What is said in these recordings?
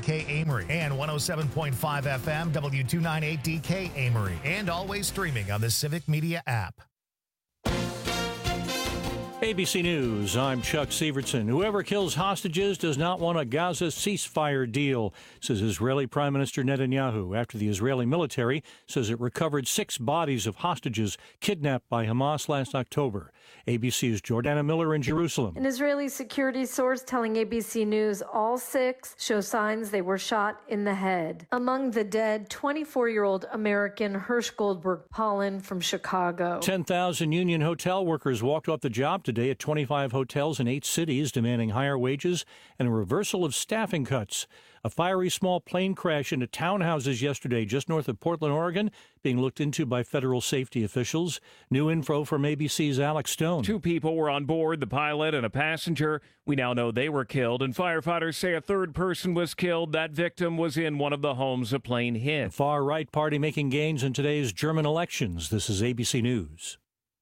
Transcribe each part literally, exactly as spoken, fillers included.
K Amory and one oh seven point five F M W two ninety-eight D K Amory, and always streaming on the Civic Media app. A B C News, I'm Chuck Sievertson. Whoever kills hostages does not want a Gaza ceasefire deal, says Israeli Prime Minister Netanyahu, after the Israeli military says it recovered six bodies of hostages kidnapped by Hamas last October. A B C's Jordana Miller in Jerusalem. An Israeli security source telling A B C News all six show signs they were shot in the head. Among the dead, twenty-four-year-old American Hirsch Goldberg Pollen from Chicago. ten thousand union hotel workers walked off the job today. Today at twenty-five hotels in eight cities, demanding higher wages and a reversal of staffing cuts. A fiery small plane crash into townhouses yesterday just north of Portland, Oregon, being looked into by federal safety officials. New info from A B C's Alex Stone. Two people were on board, the pilot and a passenger. We now know they were killed, and firefighters say a third person was killed. That victim was in one of the homes the plane hit. The far-right party making gains in today's German elections. This is A B C News.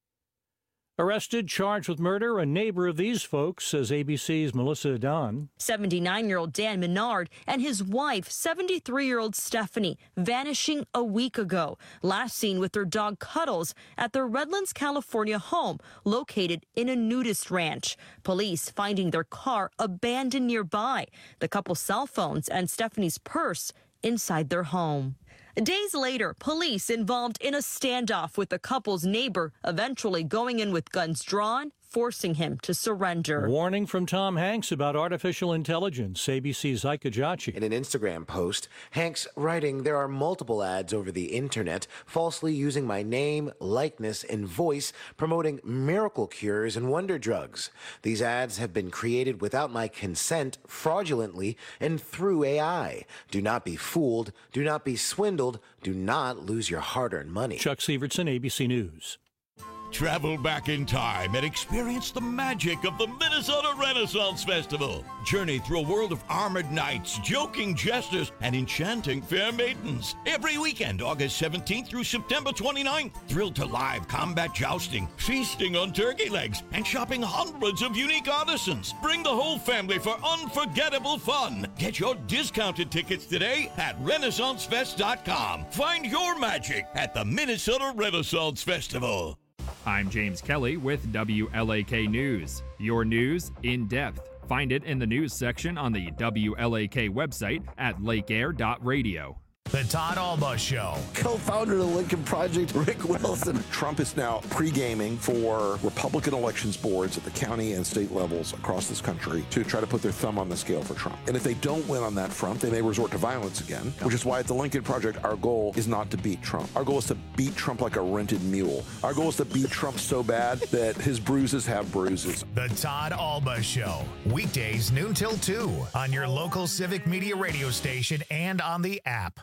Arrested, charged with murder, a neighbor of these folks, says A B C's Melissa Don. seventy-nine-year-old Dan Menard and his wife, seventy-three-year-old Stephanie, vanishing a week ago. Last seen with their dog Cuddles at their Redlands, California home, located in a nudist ranch. Police finding their car abandoned nearby, the couple's cell phones and Stephanie's purse inside their home. Days later, police involved in a standoff with the couple's neighbor, eventually going in with guns drawn, forcing him to surrender. Warning from Tom Hanks about artificial intelligence. A B C's Ike Kajachi. In an Instagram post, Hanks writing, "There are multiple ads over the internet falsely using my name, likeness, and voice, promoting miracle cures and wonder drugs. These ads have been created without my consent, fraudulently, and through A I. Do not be fooled. Do not be swindled. Do not lose your hard-earned money." Chuck Sievertson, A B C News. Travel back in time and experience the magic of the Minnesota Renaissance Festival. Journey through a world of armored knights, joking jesters, and enchanting fair maidens. Every weekend, August seventeenth through September twenty-ninth. Thrill to live combat jousting, feasting on turkey legs, and shopping hundreds of unique artisans. Bring the whole family for unforgettable fun. Get your discounted tickets today at Renaissance Fest dot com. Find your magic at the Minnesota Renaissance Festival. I'm James Kelly with W L A K News. Your news in depth. Find it in the news section on the W L A K website at lake air dot radio. The Todd Alba Show. Co-founder of the Lincoln Project, Rick Wilson. Trump is now pre-gaming for Republican elections boards at the county and state levels across this country to try to put their thumb on the scale for Trump. And if they don't win on that front, they may resort to violence again, which is why at the Lincoln Project, our goal is not to beat Trump. Our goal is to beat Trump like a rented mule. Our goal is to beat Trump so bad that his bruises have bruises. The Todd Alba Show. Weekdays noon till two on your local Civic Media radio station and on the app.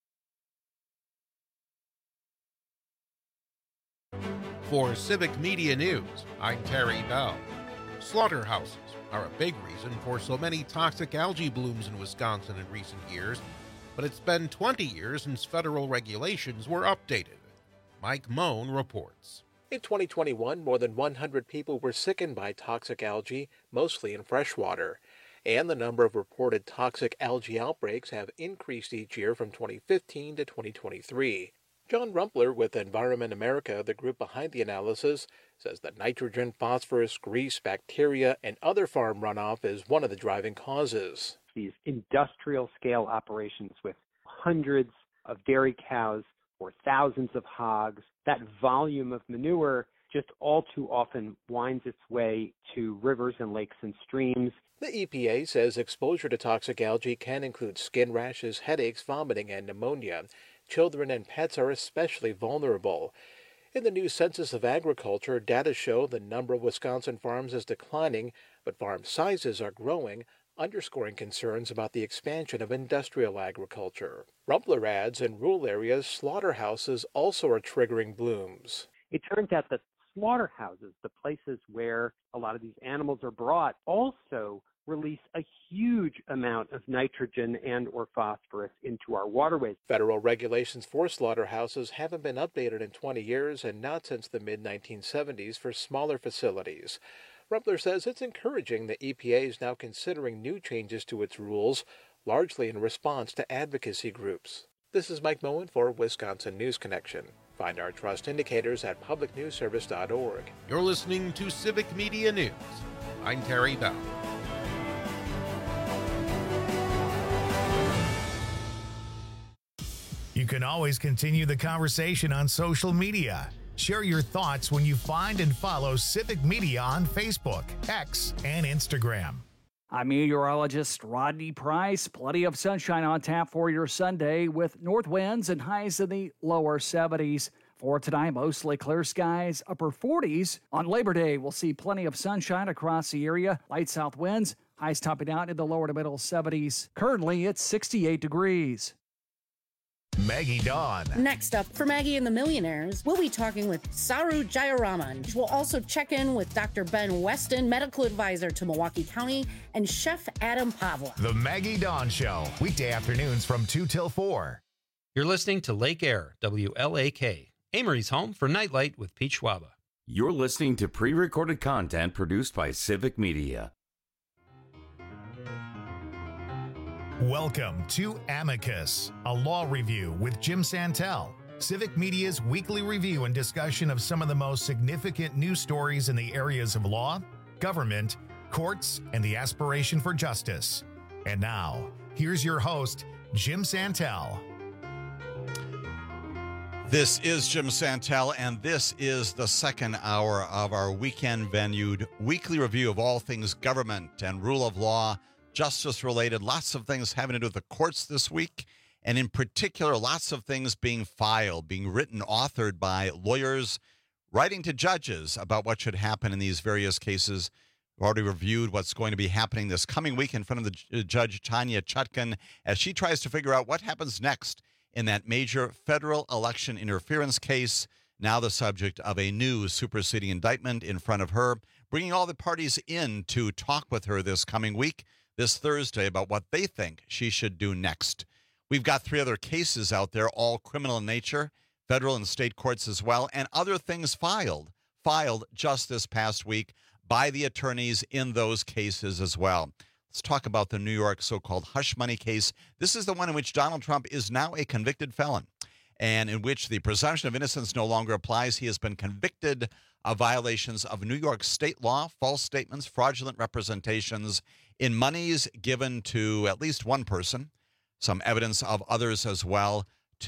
For Civic Media News, I'm Terry Bell. Slaughterhouses are a big reason for so many toxic algae blooms in Wisconsin in recent years, but it's been twenty years since federal regulations were updated. Mike Moan reports. In twenty twenty-one, more than one hundred people were sickened by toxic algae, mostly in freshwater, and the number of reported toxic algae outbreaks have increased each year from twenty fifteen to twenty twenty-three. John Rumpler with Environment America, the group behind the analysis, says that nitrogen, phosphorus, grease, bacteria, and other farm runoff is one of the driving causes. These industrial-scale operations with hundreds of dairy cows or thousands of hogs, that volume of manure just all too often winds its way to rivers and lakes and streams. The E P A says exposure to toxic algae can include skin rashes, headaches, vomiting, and pneumonia. Children and pets are especially vulnerable. In the new Census of Agriculture, data show the number of Wisconsin farms is declining, but farm sizes are growing, underscoring concerns about the expansion of industrial agriculture. Rumpler adds, in rural areas, slaughterhouses also are triggering blooms. It turns out that slaughterhouses, the places where a lot of these animals are brought, also release a huge amount of nitrogen and or phosphorus into our waterways. Federal regulations for slaughterhouses haven't been updated in twenty years and not since the mid nineteen seventies for smaller facilities. Rumpler says it's encouraging the E P A is now considering new changes to its rules, largely in response to advocacy groups. This is Mike Moen for Wisconsin News Connection. Find our trust indicators at public news service dot org. You're listening to Civic Media News. I'm Terry Bell. You can always continue the conversation on social media. Share your thoughts when you find and follow Civic Media on Facebook, X, and Instagram. I'm meteorologist Rodney Price. Plenty of sunshine on tap for your Sunday with north winds and highs in the lower seventies. For tonight, mostly clear skies, upper forties. On Labor Day, we'll see plenty of sunshine across the area. Light south winds, highs topping out in the lower to middle seventies. Currently, it's sixty-eight degrees. Maggie Dawn. Next up, for Maggie and the Millionaires, we'll be talking with Saru Jayaraman. We'll also check in with Doctor Ben Weston, medical advisor to Milwaukee County, and Chef Adam Pavla. The Maggie Dawn Show, weekday afternoons from two till four. You're listening to Lake Air, W L A K, Amory's home for Nightlight with Pete Schwaba. You're listening to pre-recorded content produced by Civic Media. Welcome to Amicus, a law review with Jim Santel, Civic Media's weekly review and discussion of some of the most significant news stories in the areas of law, government, courts, and the aspiration for justice. And now, here's your host, Jim Santel. This is Jim Santel, and this is the second hour of our weekend-venued weekly review of all things government and rule of law, justice-related, lots of things having to do with the courts this week, and in particular, lots of things being filed, being written, authored by lawyers, writing to judges about what should happen in these various cases. We've already reviewed what's going to be happening this coming week in front of the Judge Tanya Chutkan as she tries to figure out what happens next in that major federal election interference case, now the subject of a new superseding indictment in front of her, bringing all the parties in to talk with her this coming week, this Thursday, about what they think she should do next. We've got three other cases out there, all criminal in nature, federal and state courts as well, and other things filed, filed just this past week by the attorneys in those cases as well. Let's talk about the New York so-called hush money case. This is the one in which Donald Trump is now a convicted felon, and in which the presumption of innocence no longer applies. He has been convicted of violations of New York state law, false statements, fraudulent representations in monies given to at least one person, some evidence of others as well,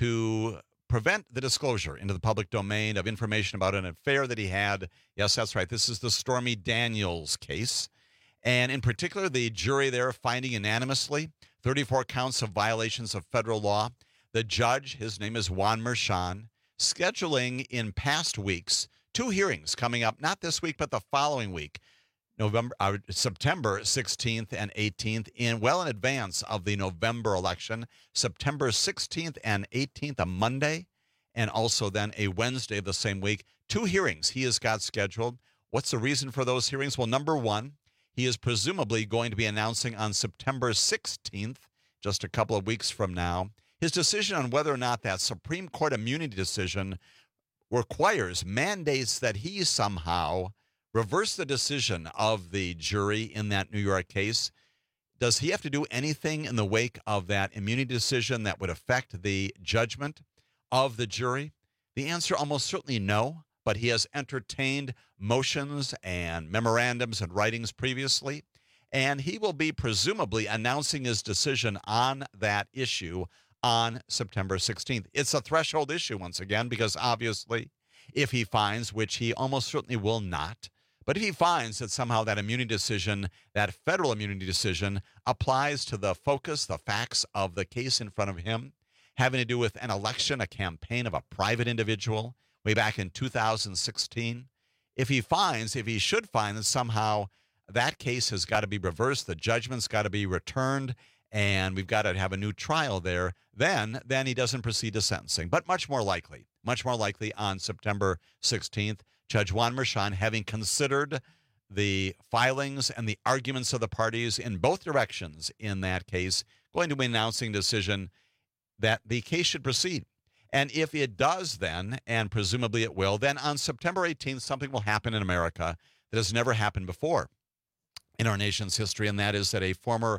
to prevent the disclosure into the public domain of information about an affair that he had. Yes, that's right. This is the Stormy Daniels case. And in particular, the jury there finding unanimously thirty-four counts of violations of federal law. The judge, his name is Juan Merchan, scheduling in past weeks two hearings coming up, not this week, but the following week, November, uh, September sixteenth and eighteenth, in well in advance of the November election. September sixteenth and eighteenth, a Monday, and also then a Wednesday of the same week. Two hearings he has got scheduled. What's the reason for those hearings? Well, number one, he is presumably going to be announcing on September sixteenth, just a couple of weeks from now, his decision on whether or not that Supreme Court immunity decision requires, mandates that he somehow reverse the decision of the jury in that New York case. Does he have to do anything in the wake of that immunity decision that would affect the judgment of the jury? The answer almost certainly no, but he has entertained motions and memorandums and writings previously, and he will be presumably announcing his decision on that issue on September sixteenth. It's a threshold issue once again, because obviously if he finds, which he almost certainly will not, but if he finds that somehow that immunity decision, that federal immunity decision, applies to the focus, the facts of the case in front of him, having to do with an election, a campaign of a private individual way back in two thousand sixteen, if he finds, if he should find that somehow that case has got to be reversed, the judgment's got to be returned, and we've got to have a new trial there, then, then he doesn't proceed to sentencing. But much more likely, much more likely on September sixteenth, Judge Juan Merchan, having considered the filings and the arguments of the parties in both directions in that case, going to be announcing a decision that the case should proceed. And if it does then, and presumably it will, then on September eighteenth, something will happen in America that has never happened before in our nation's history, and that is that a former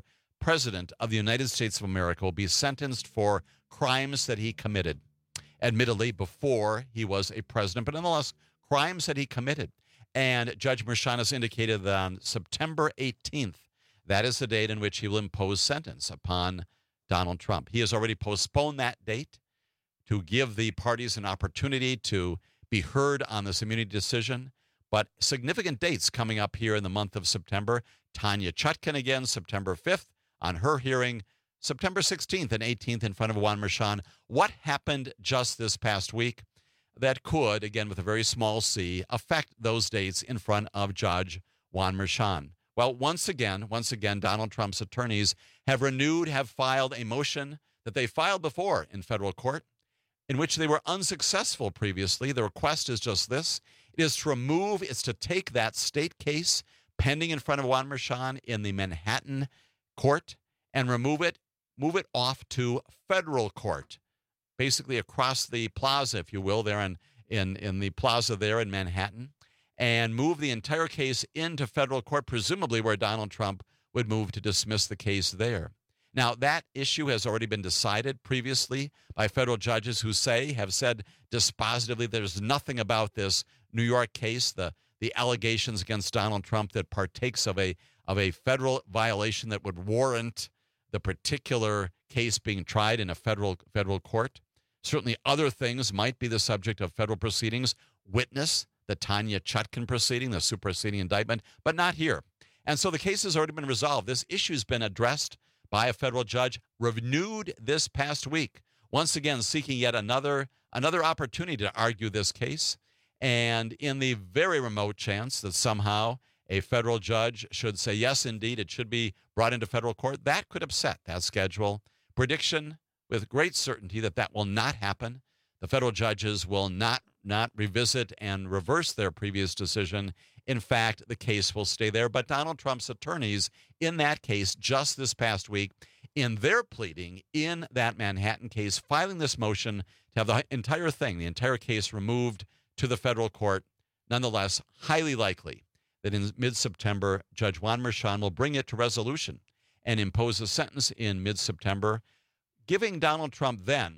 President of the United States of America will be sentenced for crimes that he committed, admittedly before he was a president, but nonetheless, crimes that he committed. And Judge Merchan has indicated that on September eighteenth, that is the date in which he will impose sentence upon Donald Trump. He has already postponed that date to give the parties an opportunity to be heard on this immunity decision. But significant dates coming up here in the month of September. Tanya Chutkan again, September fifth, on her hearing. September sixteenth and eighteenth in front of Juan Merchan. What happened just this past week that could, again with a very small c, affect those dates in front of Judge Juan Merchan? Well, once again, once again, Donald Trump's attorneys have renewed, have filed a motion that they filed before in federal court, in which they were unsuccessful previously. The request is just this. It is to remove, it's to take that state case pending in front of Juan Merchan in the Manhattan court and remove it, move it off to federal court, basically across the plaza, if you will, there in, in, in the plaza there in Manhattan, and move the entire case into federal court, presumably where Donald Trump would move to dismiss the case there. Now, that issue has already been decided previously by federal judges who say, have said dispositively, there's nothing about this New York case, the, the allegations against Donald Trump, that partakes of a, of a federal violation that would warrant the particular case being tried in a federal, federal court. Certainly other things might be the subject of federal proceedings. Witness the Tanya Chutkan proceeding, the superseding indictment, but not here. And so the case has already been resolved. This issue has been addressed by a federal judge, renewed this past week, once again seeking yet another another opportunity to argue this case. And in the very remote chance that somehow a federal judge should say, yes, indeed, it should be brought into federal court, that could upset that schedule. Prediction with great certainty that that will not happen. The federal judges will not, not revisit and reverse their previous decision. In fact, the case will stay there. But Donald Trump's attorneys in that case just this past week, in their pleading in that Manhattan case, filing this motion to have the entire thing, the entire case removed to the federal court, nonetheless, highly likely that in mid-September, Judge Juan Merchan will bring it to resolution and impose a sentence in mid-September, giving Donald Trump then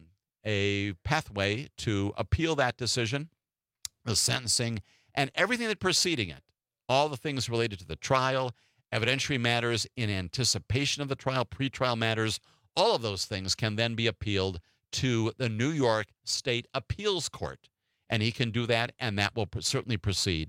a pathway to appeal that decision, the sentencing, and everything that preceding it, all the things related to the trial, evidentiary matters in anticipation of the trial, pretrial matters, all of those things can then be appealed to the New York State Appeals Court. And he can do that, and that will certainly proceed.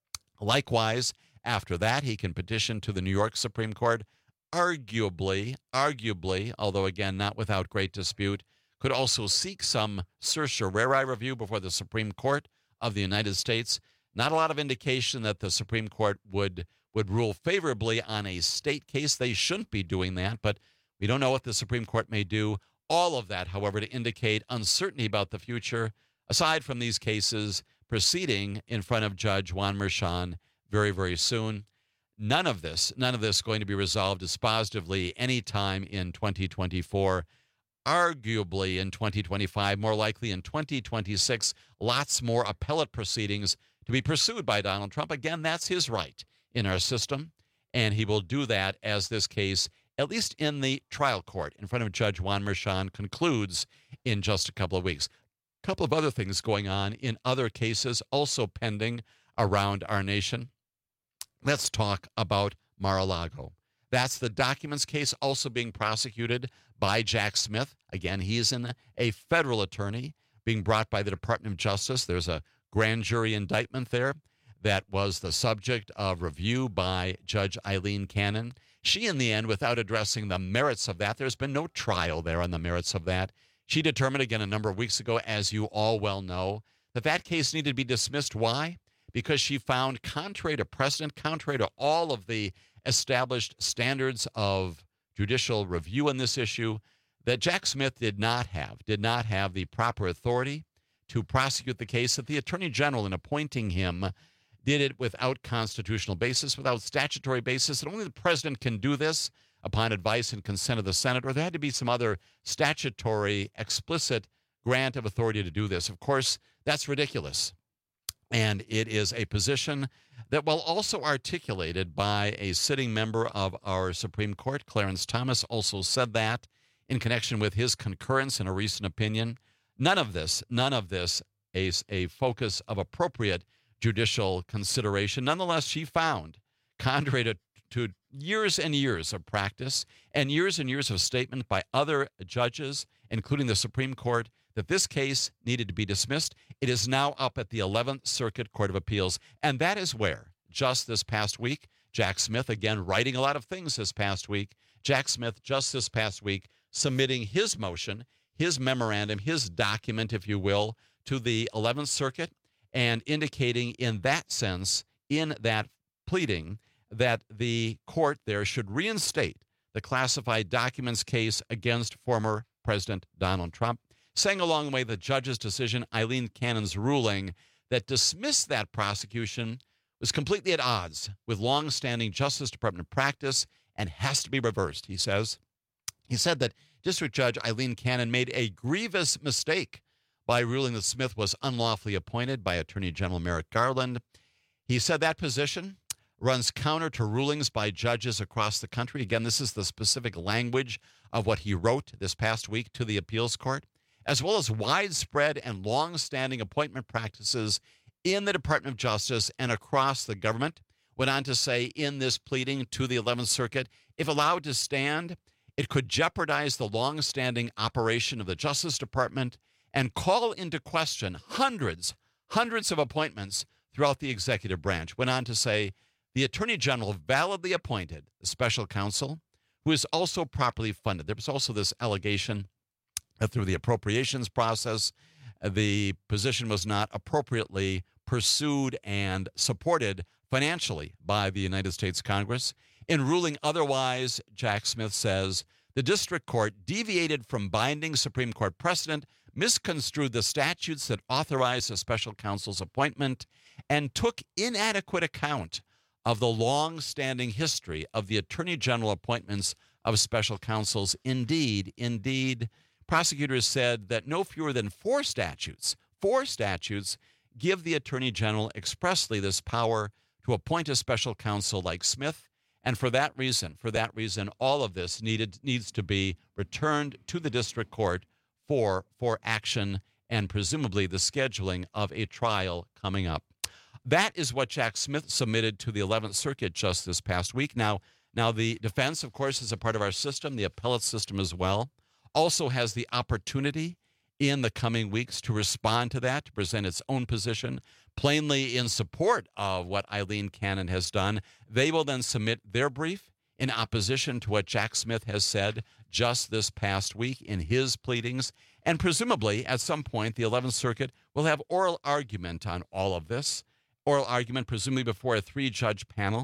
Likewise, after that, he can petition to the New York Supreme Court, arguably, arguably, although again, not without great dispute, could also seek some certiorari review before the Supreme Court of the United States. Not a lot of indication that the Supreme Court would would rule favorably on a state case. They shouldn't be doing that, but we don't know what the Supreme Court may do. All of that, however, to indicate uncertainty about the future, aside from these cases proceeding in front of Judge Juan Merchan very, very soon. None of this, none of this going to be resolved dispositively anytime in twenty twenty-four. Arguably in twenty twenty-five, more likely in twenty twenty-six, lots more appellate proceedings to be pursued by Donald Trump. Again, that's his right in our system, and he will do that as this case, at least in the trial court in front of Judge Juan Merchan, concludes in just a couple of weeks. A couple of other things going on in other cases also pending around our nation. Let's talk about Mar-a-Lago. That's the documents case also being prosecuted by Jack Smith. Again, he is in a federal attorney being brought by the Department of Justice. There's a grand jury indictment there that was the subject of review by Judge Eileen Cannon. She, in the end, without addressing the merits of that, there's been no trial there on the merits of that. She determined, again, a number of weeks ago, as you all well know, that that case needed to be dismissed. Why? Because she found, contrary to precedent, contrary to all of the established standards of judicial review in this issue, that Jack Smith did not have, did not have the proper authority to prosecute the case, that the Attorney General, in appointing him, did it without constitutional basis, without statutory basis, and only the president can do this upon advice and consent of the Senate, or there had to be some other statutory, explicit grant of authority to do this. Of course, that's ridiculous. And it is a position that, while also articulated by a sitting member of our Supreme Court, Clarence Thomas, also said that in connection with his concurrence in a recent opinion. None of this, none of this is a focus of appropriate judicial consideration. Nonetheless, she found, contrary to, to years and years of practice and years and years of statement by other judges, including the Supreme Court, that this case needed to be dismissed. It is now up at the eleventh Circuit Court of Appeals, and that is where, just this past week, Jack Smith, again writing a lot of things this past week, Jack Smith just this past week submitting his motion, his memorandum, his document, if you will, to the eleventh Circuit, and indicating in that sense, in that pleading, that the court there should reinstate the classified documents case against former President Donald Trump, saying along the way the judge's decision, Eileen Cannon's ruling, that dismissed that prosecution was completely at odds with longstanding Justice Department practice and has to be reversed, he says. He said that District Judge Eileen Cannon made a grievous mistake by ruling that Smith was unlawfully appointed by Attorney General Merrick Garland. He said that position runs counter to rulings by judges across the country. Again, this is the specific language of what he wrote this past week to the appeals court, as well as widespread and long-standing appointment practices in the Department of Justice and across the government. Went on to say in this pleading to the eleventh Circuit, if allowed to stand, it could jeopardize the long-standing operation of the Justice Department and call into question hundreds, hundreds of appointments throughout the executive branch. Went on to say the Attorney General validly appointed a special counsel who is also properly funded. There was also this allegation that through the appropriations process, the position was not appropriately pursued and supported financially by the United States Congress. In ruling otherwise, Jack Smith says, the district court deviated from binding Supreme Court precedent, misconstrued the statutes that authorize a special counsel's appointment, and took inadequate account of the long-standing history of the Attorney General appointments of special counsels. Indeed, indeed, prosecutors said that no fewer than four statutes, four statutes give the Attorney General expressly this power to appoint a special counsel like Smith. And for that reason, for that reason, all of this needed needs to be returned to the district court for, for action and presumably the scheduling of a trial coming up. That is what Jack Smith submitted to the eleventh Circuit just this past week. Now, now the defense, of course, is a part of our system, the appellate system as well, also has the opportunity in the coming weeks to respond to that, to present its own position, plainly in support of what Eileen Cannon has done. They will then submit their brief in opposition to what Jack Smith has said just this past week in his pleadings. And presumably, at some point, the eleventh Circuit will have oral argument on all of this. Oral argument, presumably before a three-judge panel,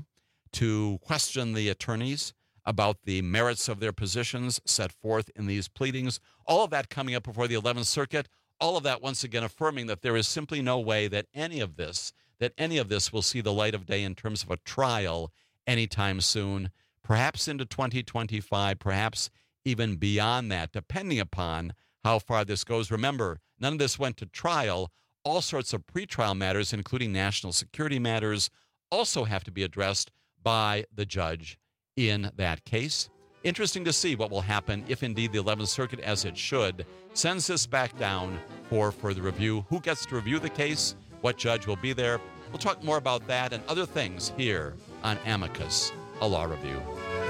to question the attorneys about the merits of their positions set forth in these pleadings. All of that coming up before the eleventh Circuit. All of that, once again, affirming that there is simply no way that any of this, that any of this will see the light of day in terms of a trial anytime soon, perhaps into twenty twenty-five, perhaps even beyond that, depending upon how far this goes. Remember, none of this went to trial. All sorts of pretrial matters, including national security matters, also have to be addressed by the judge in that case. Interesting to see what will happen if indeed the eleventh Circuit, as it should, sends this back down for further review. Who gets to review the case? What judge will be there? We'll talk more about that and other things here on Amicus, a law review.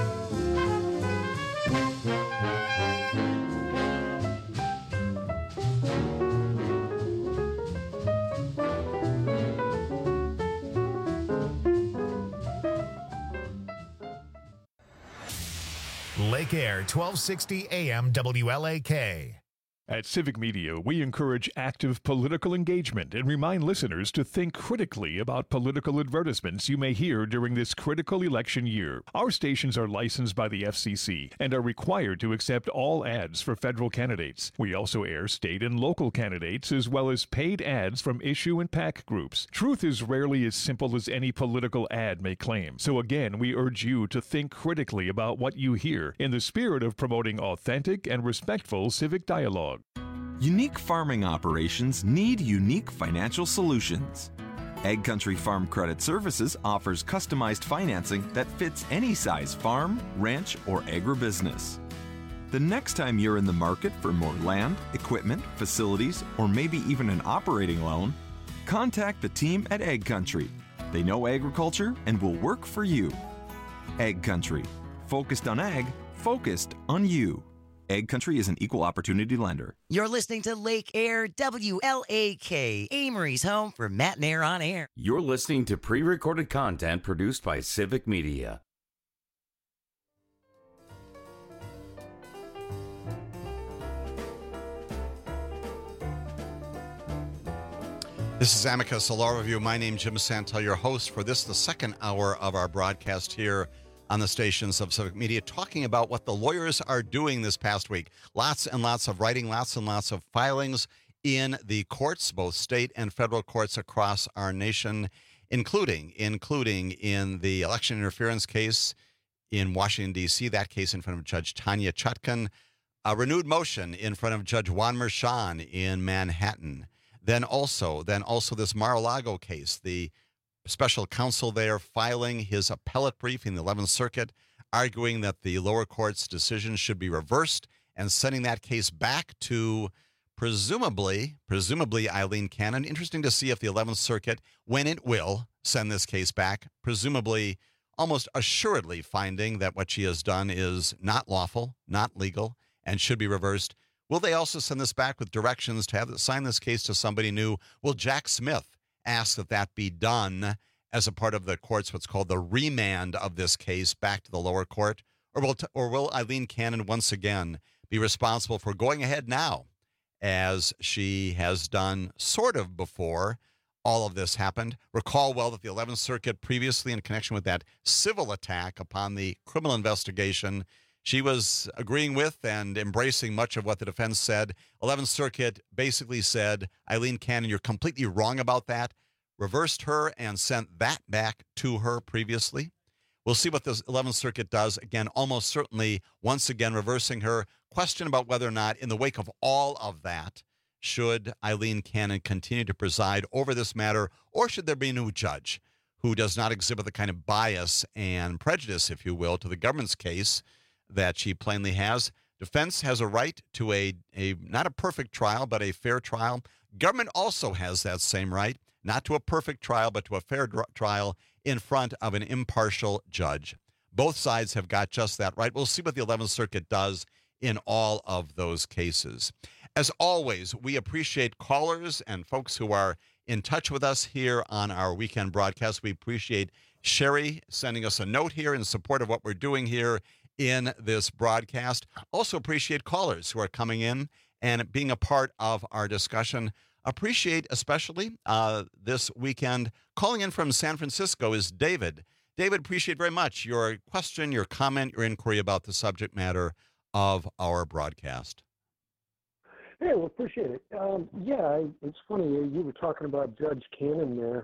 Lake Air, twelve sixty A M W L A K. At Civic Media, we encourage active political engagement and remind listeners to think critically about political advertisements you may hear during this critical election year. Our stations are licensed by the F C C and are required to accept all ads for federal candidates. We also air state and local candidates as well as paid ads from issue and PAC groups. Truth is rarely as simple as any political ad may claim. So again, we urge you to think critically about what you hear in the spirit of promoting authentic and respectful civic dialogue. Unique farming operations need unique financial solutions. Ag Country Farm Credit Services offers customized financing that fits any size farm, ranch, or agribusiness. The next time you're in the market for more land, equipment, facilities, or maybe even an operating loan, contact the team at Ag Country. They know agriculture and will work for you. Ag Country. Focused on ag, focused on you. Ag Country is an equal opportunity lender. You're listening to Lake Air W L A K, Amory's home for Matt and Air on Air. You're listening to pre-recorded content produced by Civic Media. This is Amicus, a law review. My name is Jim Santel, your host for this, the second hour of our broadcast here on the stations of Civic Media, talking about what the lawyers are doing this past week. Lots and lots of writing, lots and lots of filings in the courts, both state and federal courts across our nation, including, including in the election interference case in Washington, D C, that case in front of Judge Tanya Chutkan, a renewed motion in front of Judge Juan Merchan in Manhattan. Then also, then also this Mar-a-Lago case, the special counsel there filing his appellate brief in the eleventh Circuit, arguing that the lower court's decision should be reversed and sending that case back to presumably, presumably Eileen Cannon. Interesting to see if the eleventh Circuit, when it will send this case back, presumably, almost assuredly finding that what she has done is not lawful, not legal, and should be reversed. Will they also send this back with directions to have sign this case to somebody new? Will Jack Smith ask that that be done as a part of the court's what's called the remand of this case back to the lower court? Or will, or will Eileen Cannon once again be responsible for going ahead now, as she has done sort of before all of this happened? Recall well that the eleventh Circuit previously, in connection with that civil attack upon the criminal investigation, she was agreeing with and embracing much of what the defense said. eleventh Circuit basically said, Eileen Cannon, you're completely wrong about that. Reversed her and sent that back to her previously. We'll see what the eleventh Circuit does. Again, almost certainly, once again, reversing her. Question about whether or not, in the wake of all of that, should Eileen Cannon continue to preside over this matter, or should there be a new judge who does not exhibit the kind of bias and prejudice, if you will, to the government's case that she plainly has? Defense has a right to a, a not a perfect trial, but a fair trial. Government also has that same right, not to a perfect trial, but to a fair dr- trial in front of an impartial judge. Both sides have got just that right. We'll see what the eleventh Circuit does in all of those cases. As always, we appreciate callers and folks who are in touch with us here on our weekend broadcast. We appreciate Sherry sending us a note here in support of what we're doing here in this broadcast. Also appreciate callers who are coming in and being a part of our discussion. Appreciate especially uh, this weekend. Calling in from San Francisco is David. David, appreciate very much your question, your comment, your inquiry about the subject matter of our broadcast. Hey, well, appreciate it. Um, yeah, I, it's funny, you were talking about Judge Cannon there,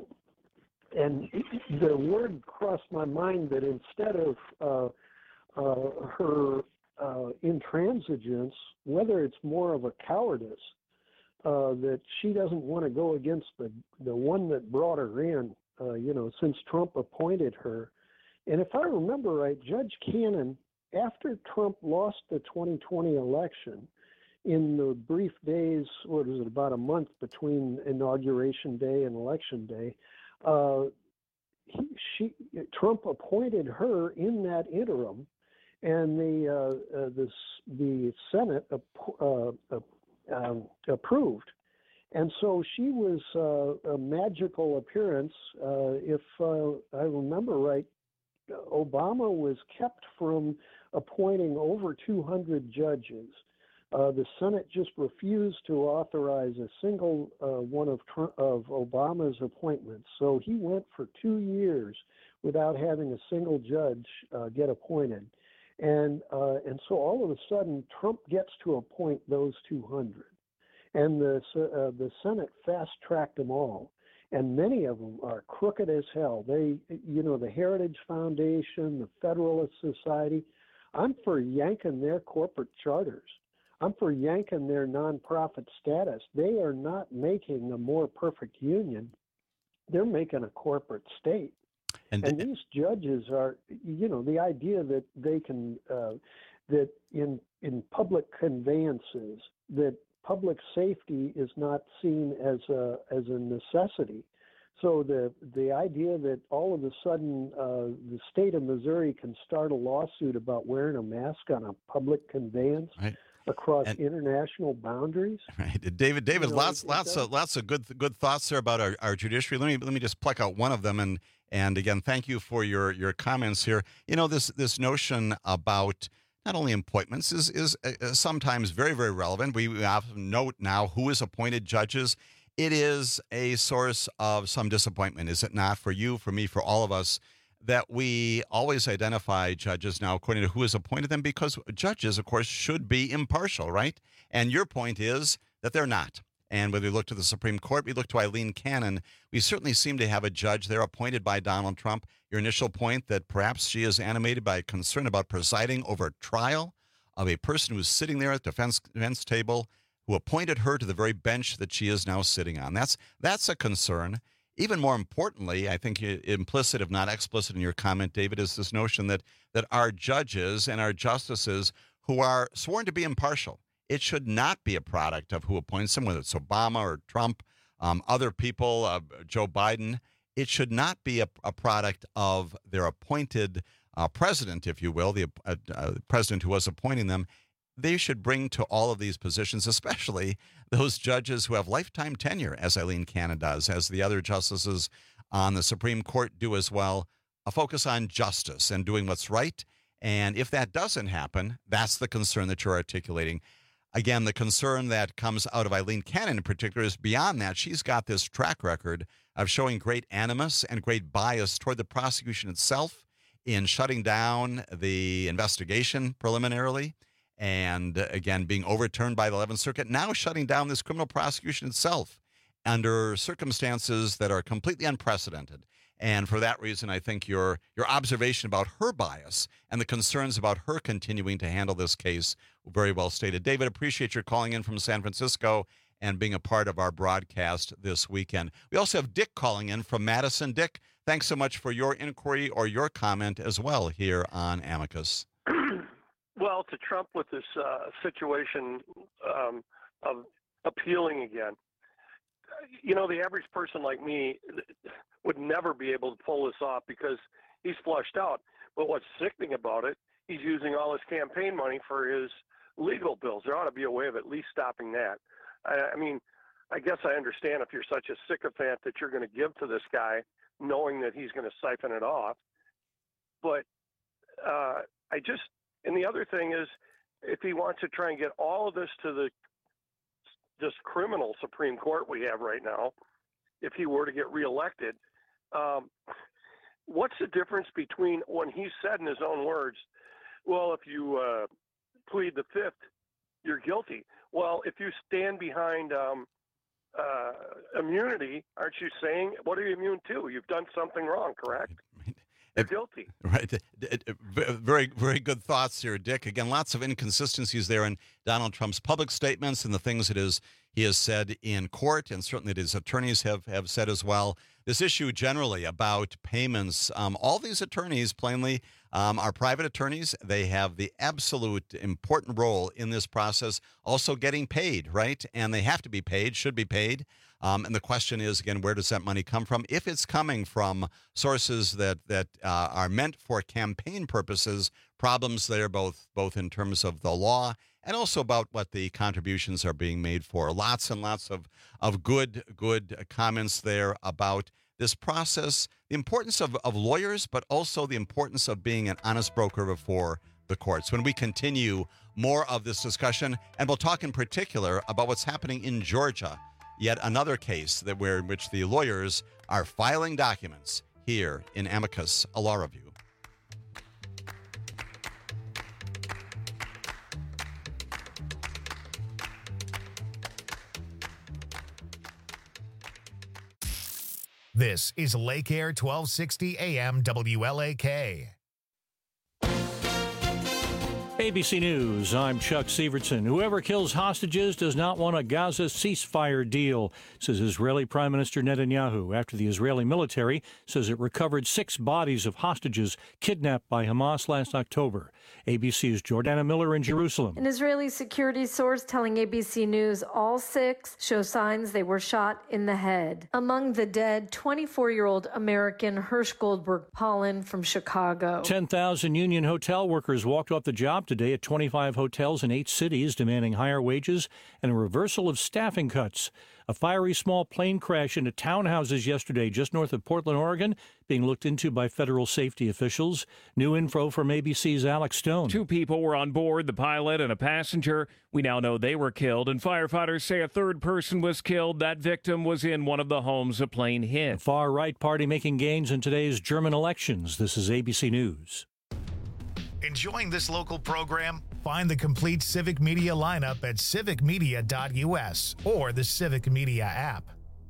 and the word crossed my mind that instead of uh, Uh, her uh, intransigence, whether it's more of a cowardice, uh, that she doesn't want to go against the, the one that brought her in, uh, you know, since Trump appointed her. And if I remember right, Judge Cannon, after Trump lost the twenty twenty election, in the brief days, what was it, about a month between Inauguration Day and Election Day, uh, he, she, Trump appointed her in that interim, and the uh, uh, the the Senate uh, uh, um, approved, and so she was uh, a magical appearance. Uh, if uh, I remember right, Obama was kept from appointing over two hundred judges. Uh, the Senate just refused to authorize a single uh, one of Trump, of Obama's appointments. So he went for two years without having a single judge uh, get appointed. And uh, and so all of a sudden, Trump gets to appoint those two hundred, and the uh, the Senate fast-tracked them all, and many of them are crooked as hell. They, you know, the Heritage Foundation, the Federalist Society. I'm for yanking their corporate charters. I'm for yanking their nonprofit status. They are not making a more perfect union they're making a corporate state. And, and these judges are, you know, the idea that they can, uh, that in in public conveyances, that public safety is not seen as a as a necessity. So the the idea that all of a sudden uh, the state of Missouri can start a lawsuit about wearing a mask on a public conveyance right. across and, international boundaries. Right, David. David, you know, lots, it, lots it of, lots of good, good thoughts there about our, our judiciary. Let me, let me just pluck out one of them, and and again, thank you for your your comments here. You know, this this notion about not only appointments is is uh, sometimes very, very relevant. We, we often note now who is appointed judges. It is a source of some disappointment, is it not, for you, for me, for all of us, that we always identify judges now according to who has appointed them, because judges, of course, should be impartial, right? And your point is that they're not. And when we look to the Supreme Court, we look to Eileen Cannon. We certainly seem to have a judge there appointed by Donald Trump. Your initial point that perhaps she is animated by concern about presiding over a trial of a person who's sitting there at the defense, defense table, who appointed her to the very bench that she is now sitting on. That's that's a concern. Even more importantly, I think implicit, if not explicit, in your comment, David, is this notion that that our judges and our justices who are sworn to be impartial, it should not be a product of who appoints them, whether it's Obama or Trump, um, other people, uh, Joe Biden. It should not be a, a product of their appointed uh, president, if you will, the uh, uh, president who was appointing them. They should bring to all of these positions, especially those judges who have lifetime tenure, as Eileen Cannon does, as the other justices on the Supreme Court do as well, a focus on justice and doing what's right. And if that doesn't happen, that's the concern that you're articulating. Again, the concern that comes out of Eileen Cannon in particular is beyond that. She's got this track record of showing great animus and great bias toward the prosecution itself in shutting down the investigation preliminarily, and uh, again, being overturned by the eleventh Circuit, now shutting down this criminal prosecution itself under circumstances that are completely unprecedented. And for that reason, I think your your observation about her bias and the concerns about her continuing to handle this case were very well stated. David, appreciate your calling in from San Francisco and being a part of our broadcast this weekend. We also have Dick calling in from Madison. Dick, thanks so much for your inquiry or your comment as well here on Amicus. Well, to Trump with this uh, situation um, of appealing again, you know, the average person like me would never be able to pull this off because he's flushed out. But what's sickening about it, he's using all his campaign money for his legal bills. There ought to be a way of at least stopping that. I, I mean, I guess I understand if you're such a sycophant that you're going to give to this guy knowing that he's going to siphon it off. But uh, I just... And the other thing is, if he wants to try and get all of this to the this criminal Supreme Court we have right now, if he were to get reelected, um, what's the difference between when he said in his own words, well, if you uh, plead the fifth, you're guilty. Well, if you stand behind um, uh, immunity, aren't you saying, what are you immune to? You've done something wrong, correct? You're guilty. Right. Very, very good thoughts here, Dick. Again, lots of inconsistencies there in Donald Trump's public statements and the things that is he has said in court, and certainly that his attorneys have, have said as well. This issue generally about payments, um, all these attorneys plainly um, are private attorneys. They have the absolute important role in this process, also getting paid, right? And they have to be paid, should be paid. Um, and the question is, again, where does that money come from? If it's coming from sources that that uh, are meant for campaign purposes, problems there, both both in terms of the law and also about what the contributions are being made for. Lots and lots of, of good, good comments there about this process, the importance of, of lawyers, but also the importance of being an honest broker before the courts. When we continue more of this discussion, and we'll talk in particular about what's happening in Georgia, yet another case that where in which the lawyers are filing documents here in Amicus, a law review. This is Lake Air twelve sixty A M W L A K. A B C News, I'm Chuck Severson. Whoever kills hostages does not want a Gaza ceasefire deal, says Israeli Prime Minister Netanyahu, after the Israeli military says it recovered six bodies of hostages kidnapped by Hamas last October. A B C's Jordana Miller in Jerusalem. An Israeli security source telling A B C News all six show signs they were shot in the head. Among the dead, twenty-four-year-old American Hirsch Goldberg Pollen from Chicago. ten thousand union hotel workers walked off the job today at twenty-five hotels in eight cities, demanding higher wages and a reversal of staffing cuts. A fiery small plane crash into townhouses yesterday just north of Portland, Oregon, being looked into by federal safety officials. New info from A B C's Alex Stone. Two people were on board, the pilot and a passenger. We now know they were killed, and firefighters say a third person was killed. That victim was in one of the homes the plane hit. The far-right party making gains in today's German elections. This is A B C News. Enjoying this local program? Find the complete Civic Media lineup at civic media dot U S or the Civic Media app.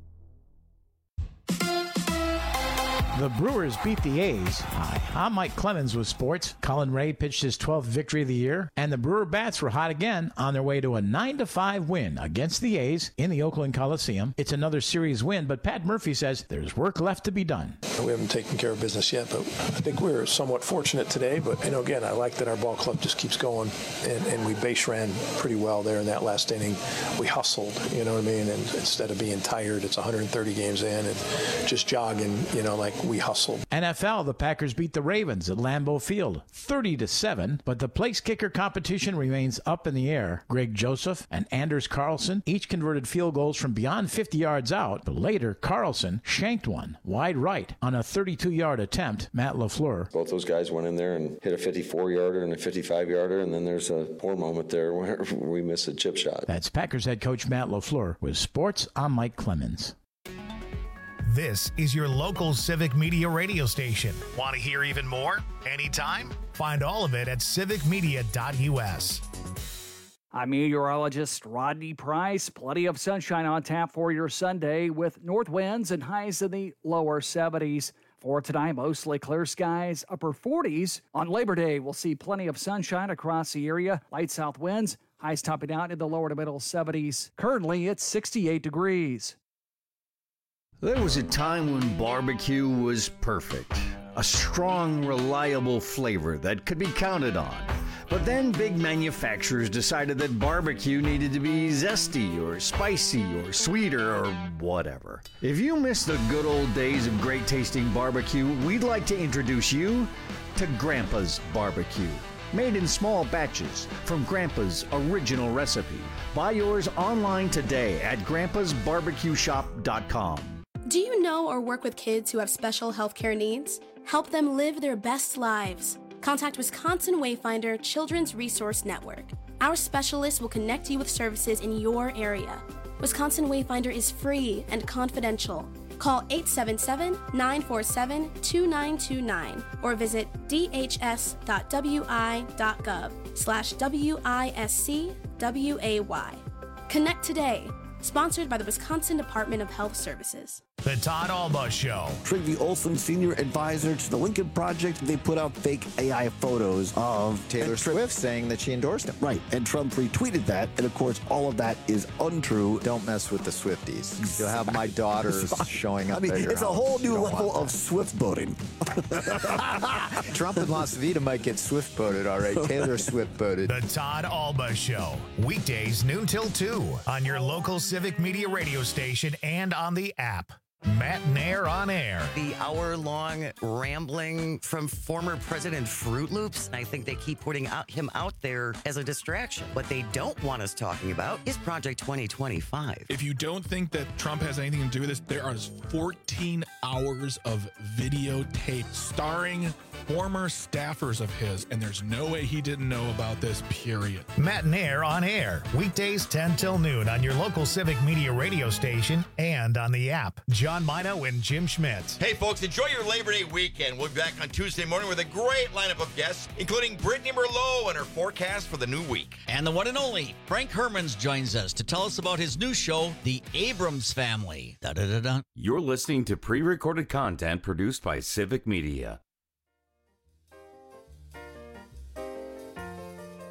The Brewers beat the A's. Hi, I'm Mike Clemens with sports. Colin Ray pitched his twelfth victory of the year, and the Brewer bats were hot again on their way to a nine to five win against the A's in the Oakland Coliseum. It's another series win, but Pat Murphy says there's work left to be done. We haven't taken care of business yet, but I think we're somewhat fortunate today. But, you know, again, I like that our ball club just keeps going, and, and we base ran pretty well there in that last inning. We hustled, you know what I mean? And instead of being tired, it's one hundred thirty games in and just jogging, you know, like we hustled. N F L, the Packers beat the Ravens at Lambeau Field thirty to seven, but the place kicker competition remains up in the air. Greg Joseph and Anders Carlson each converted field goals from beyond fifty yards out, but later Carlson shanked one wide right on a thirty-two-yard attempt. Matt LaFleur. Both those guys went in there and hit a fifty-four-yarder and a fifty-five-yarder, and then there's a poor moment there where we miss a chip shot. That's Packers head coach Matt LaFleur. With sports, I'm Mike Clemens. This is your local Civic Media radio station. Want to hear even more? Anytime? Find all of it at civic media dot U S. I'm meteorologist Rodney Price. Plenty of sunshine on tap for your Sunday with north winds and highs in the lower seventies. For tonight, mostly clear skies, upper forties. On Labor Day, we'll see plenty of sunshine across the area. Light south winds, highs topping out in the lower to middle seventies. Currently, it's sixty-eight degrees. There was a time when barbecue was perfect. A strong, reliable flavor that could be counted on. But then big manufacturers decided that barbecue needed to be zesty or spicy or sweeter or whatever. If you miss the good old days of great tasting barbecue, we'd like to introduce you to Grandpa's Barbecue. Made in small batches from Grandpa's original recipe. Buy yours online today at grandpas barbecue shop dot com. Do you know or work with kids who have special healthcare needs? Help them live their best lives. Contact Wisconsin Wayfinder Children's Resource Network. Our specialists will connect you with services in your area. Wisconsin Wayfinder is free and confidential. Call eight seven seven, nine four seven, two nine two nine or visit d h s dot w i dot gov slash W I S C W A Y. Connect today. Sponsored by the Wisconsin Department of Health Services. The Todd Alba Show. Trygve Olsen, senior advisor to the Lincoln Project, they put out fake A I photos of Taylor Swift saying that she endorsed him. Right, and Trump retweeted that, and of course, all of that is untrue. Don't mess with the Swifties. You'll have my daughters showing up. I mean, at your it's a house. whole new You don't level want of Swift voting. Trump and Las Vegas might get Swift voted, all right. Taylor Swift voted. The Todd Alba Show. Weekdays noon till two on your local Civic Media radio station and on the app. Matt Nair on air. The hour-long rambling from former President Fruit Loops. I think they keep putting out, him out there as a distraction. What they don't want us talking about is Project twenty twenty-five. If you don't think that Trump has anything to do with this, there are fourteen hours of videotape starring former staffers of his, and there's no way he didn't know about this, period. Matt Nair on air. Weekdays ten till noon on your local Civic Media radio station and on the app. John Mino and Jim Schmidt. Hey, folks, enjoy your Labor Day weekend. We'll be back on Tuesday morning with a great lineup of guests, including Brittany Merlot and her forecast for the new week. And the one and only Frank Hermans joins us to tell us about his new show, The Abrams Family. Da-da-da-da. You're listening to pre-recorded content produced by Civic Media.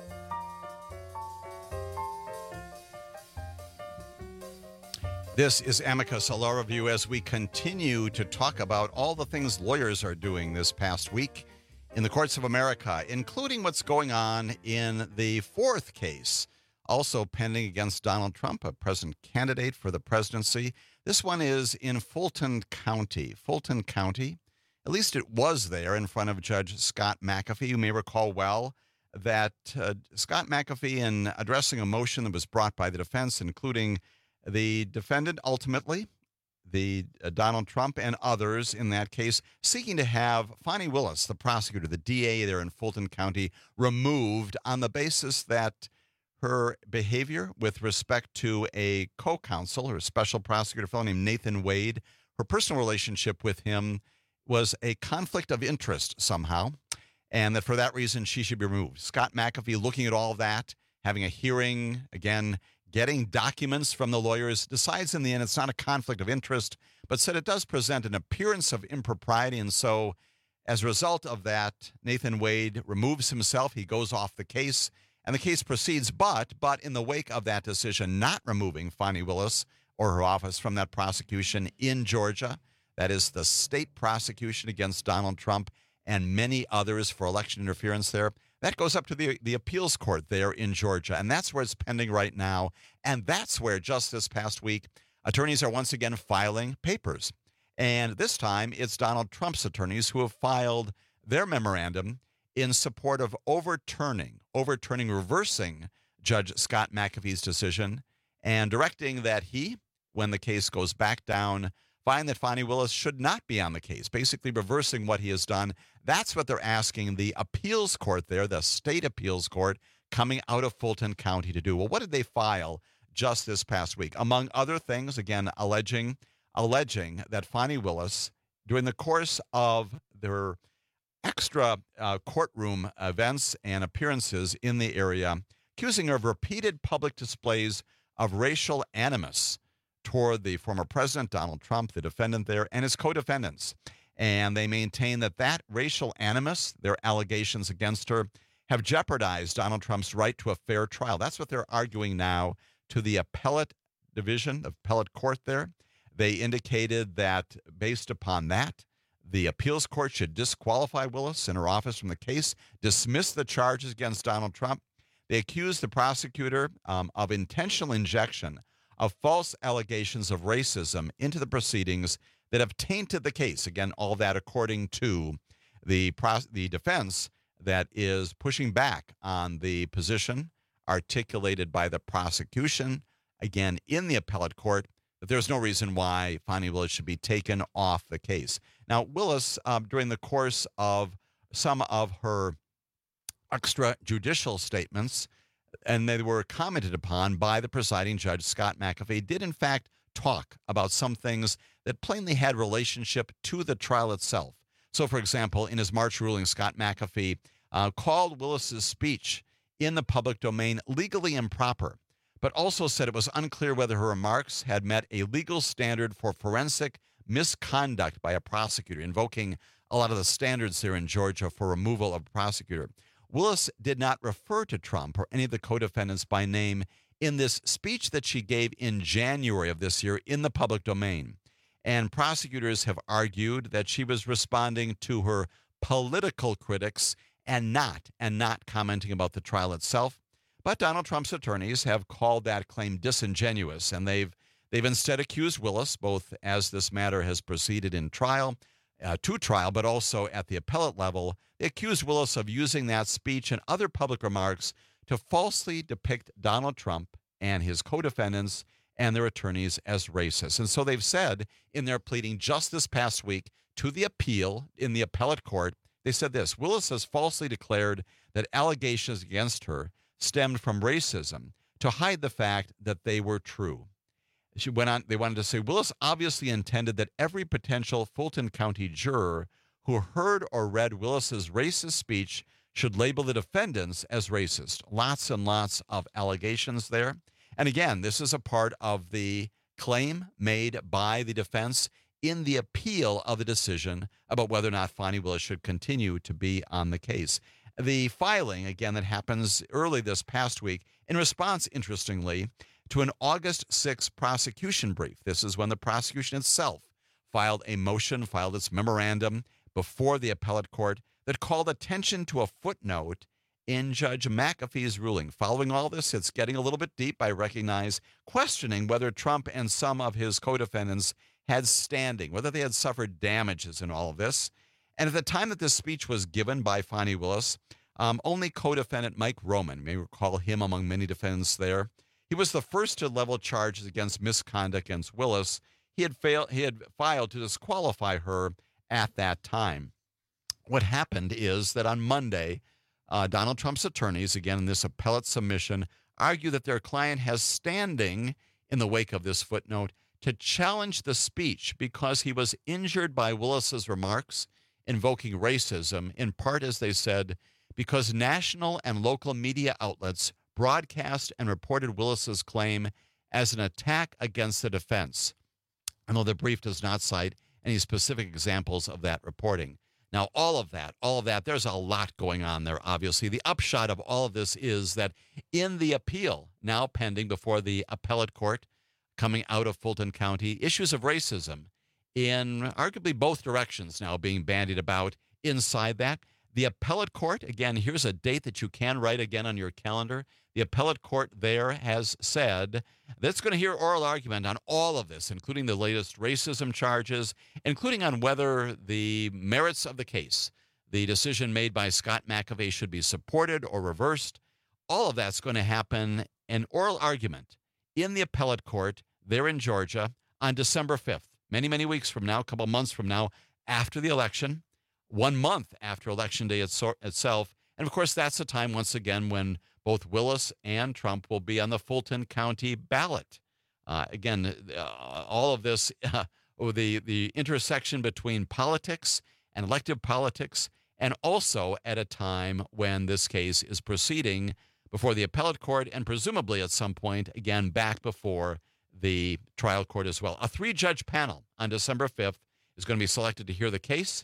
This is Amicus, a law review, as we continue to talk about all the things lawyers are doing this past week in the courts of America, including what's going on in the fourth case, also pending against Donald Trump, a president candidate for the presidency. This one is in Fulton County. Fulton County, at least it was there in front of Judge Scott McAfee. You may recall well that uh, Scott McAfee, in addressing a motion that was brought by the defense, including the defendant ultimately, the uh, Donald Trump and others in that case, seeking to have Fani Willis, the prosecutor, the D A there in Fulton County, removed on the basis that her behavior with respect to a co-counsel, or special prosecutor, a fellow named Nathan Wade, her personal relationship with him was a conflict of interest somehow, and that for that reason she should be removed. Scott McAfee, looking at all of that, having a hearing, again, getting documents from the lawyers, decides in the end it's not a conflict of interest, but said it does present an appearance of impropriety. And so as a result of that, Nathan Wade removes himself. He goes off the case, and the case proceeds. But but in the wake of that decision, not removing Fani Willis or her office from that prosecution in Georgia, that is the state prosecution against Donald Trump and many others for election interference there, that goes up to the, the appeals court there in Georgia, and that's where it's pending right now. And that's where, just this past week, attorneys are once again filing papers. And this time, it's Donald Trump's attorneys who have filed their memorandum in support of overturning, overturning, reversing Judge Scott McAfee's decision and directing that he, when the case goes back down, find that Fani Willis should not be on the case, basically reversing what he has done. That's what they're asking the appeals court there, the state appeals court, coming out of Fulton County to do. Well, what did they file just this past week? Among other things, again, alleging alleging that Fani Willis, during the course of their extra uh, courtroom events and appearances in the area, accusing her of repeated public displays of racial animus toward the former president, Donald Trump, the defendant there, and his co-defendants. And they maintain that that racial animus, their allegations against her, have jeopardized Donald Trump's right to a fair trial. That's what they're arguing now to the appellate division, the appellate court there. They indicated that based upon that, the appeals court should disqualify Willis and her office from the case, dismiss the charges against Donald Trump. They accused the prosecutor um, of intentional injection of false allegations of racism into the proceedings that have tainted the case. Again, all that according to the pros- the defense that is pushing back on the position articulated by the prosecution, again, in the appellate court, that there's no reason why Fani Willis should be taken off the case. Now, Willis, uh, during the course of some of her extrajudicial statements, and they were commented upon by the presiding judge, Scott McAfee, did in fact talk about some things that plainly had relationship to the trial itself. So, for example, in his March ruling, Scott McAfee uh, called Willis's speech in the public domain legally improper, but also said it was unclear whether her remarks had met a legal standard for forensic misconduct by a prosecutor, invoking a lot of the standards there in Georgia for removal of a prosecutor. Willis did not refer to Trump or any of the co-defendants by name in this speech that she gave in January of this year in the public domain. And prosecutors have argued that she was responding to her political critics and not, and not commenting about the trial itself. But Donald Trump's attorneys have called that claim disingenuous, and they've they've instead accused Willis, both as this matter has proceeded in trial, uh, to trial, but also at the appellate level. They accused Willis of using that speech and other public remarks to falsely depict Donald Trump and his co-defendants and their attorneys as racist. And so they've said in their pleading just this past week to the appeal in the appellate court, they said this: Willis has falsely declared that allegations against her stemmed from racism to hide the fact that they were true. She went on, they wanted to say, Willis obviously intended that every potential Fulton County juror who heard or read Willis's racist speech should label the defendants as racist. Lots and lots of allegations there. And again, this is a part of the claim made by the defense in the appeal of the decision about whether or not Fani Willis should continue to be on the case. The filing, again, that happens early this past week, in response, interestingly, to an August sixth prosecution brief. This is when the prosecution itself filed a motion, filed its memorandum before the appellate court that called attention to a footnote in Judge McAfee's ruling. Following all this, it's getting a little bit deep, I recognize, questioning whether Trump and some of his co-defendants had standing, whether they had suffered damages in all of this. And at the time that this speech was given by Fani Willis, um, only co-defendant Mike Roman, you may recall him among many defendants there, he was the first to level charges against misconduct against Willis. He had failed, he had filed to disqualify her at that time. What happened is that on Monday, uh, Donald Trump's attorneys, again in this appellate submission, argue that their client has standing in the wake of this footnote to challenge the speech because he was injured by Willis's remarks invoking racism, in part, as they said, because national and local media outlets broadcast and reported Willis's claim as an attack against the defense. Although the brief does not cite any specific examples of that reporting. Now, all of that, all of that, there's a lot going on there, obviously. The upshot of all of this is that in the appeal now pending before the appellate court coming out of Fulton County, issues of racism in arguably both directions now being bandied about inside that. The appellate court, again, here's a date that you can write again on your calendar. The appellate court there has said that it's going to hear oral argument on all of this, including the latest racism charges, including on whether the merits of the case, the decision made by Scott McAfee, should be supported or reversed. All of that's going to happen, an oral argument in the appellate court there in Georgia on December fifth, many, many weeks from now, a couple months from now, after the election, one month after Election Day itself. And, of course, that's the time, once again, when both Willis and Trump will be on the Fulton County ballot. Uh, again, uh, all of this, uh, the, the intersection between politics and elective politics, and also at a time when this case is proceeding before the appellate court and presumably at some point, again, back before the trial court as well. A three-judge panel on December fifth is going to be selected to hear the case,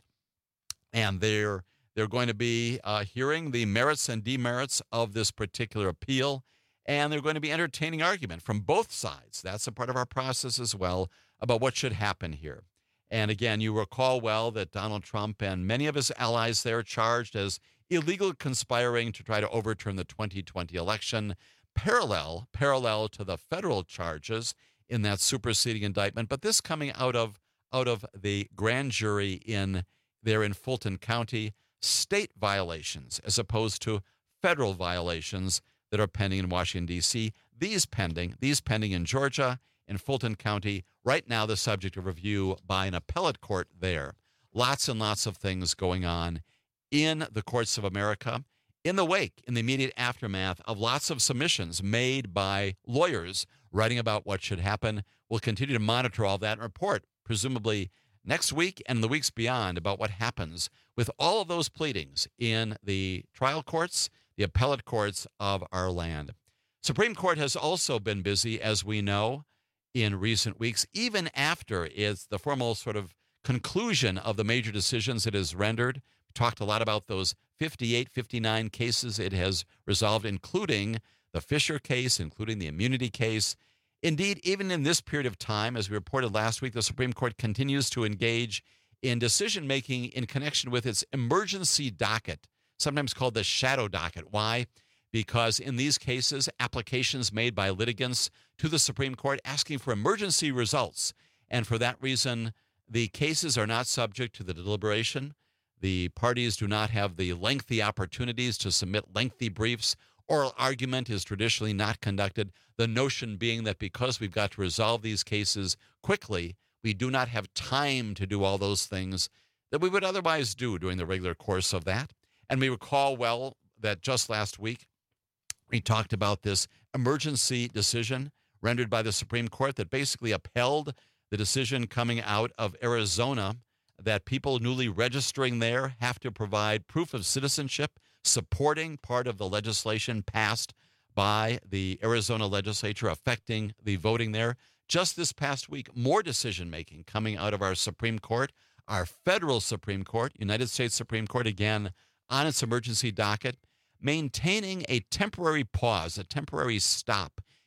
and they're They're going to be uh, hearing the merits and demerits of this particular appeal, and they're going to be entertaining argument from both sides. That's a part of our process as well about what should happen here. And again, you recall well that Donald Trump and many of his allies there charged as illegal conspiring to try to overturn the twenty twenty election, parallel, parallel to the federal charges in that superseding indictment. But this coming out of out of the grand jury in there in Fulton County, state violations as opposed to federal violations that are pending in Washington, D C. These pending, these pending in Georgia, in Fulton County, right now the subject of review by an appellate court there. Lots and lots of things going on in the courts of America in the wake, in the immediate aftermath of lots of submissions made by lawyers writing about what should happen. We'll continue to monitor all that and report, presumably next week and the weeks beyond, about what happens with all of those pleadings in the trial courts, the appellate courts of our land. Supreme Court has also been busy, as we know, in recent weeks, even after it's the formal sort of conclusion of the major decisions it has rendered. We talked a lot about those fifty-eight, fifty-nine cases it has resolved, including the Fisher case, including the immunity case. Indeed, even in this period of time, as we reported last week, the Supreme Court continues to engage in decision-making in connection with its emergency docket, sometimes called the shadow docket. Why? Because in these cases, applications made by litigants to the Supreme Court asking for emergency results. And for that reason, the cases are not subject to the deliberation. The parties do not have the lengthy opportunities to submit lengthy briefs. Oral argument is traditionally not conducted, the notion being that because we've got to resolve these cases quickly, we do not have time to do all those things that we would otherwise do during the regular course of that. And we recall well that just last week, we talked about this emergency decision rendered by the Supreme Court that basically upheld the decision coming out of Arizona that people newly registering there have to provide proof of citizenship supporting part of the legislation passed by the Arizona legislature affecting the voting there. Just this past week, more decision-making coming out of our Supreme Court, our federal Supreme Court, United States Supreme Court, again, on its emergency docket, maintaining a temporary pause, a temporary stop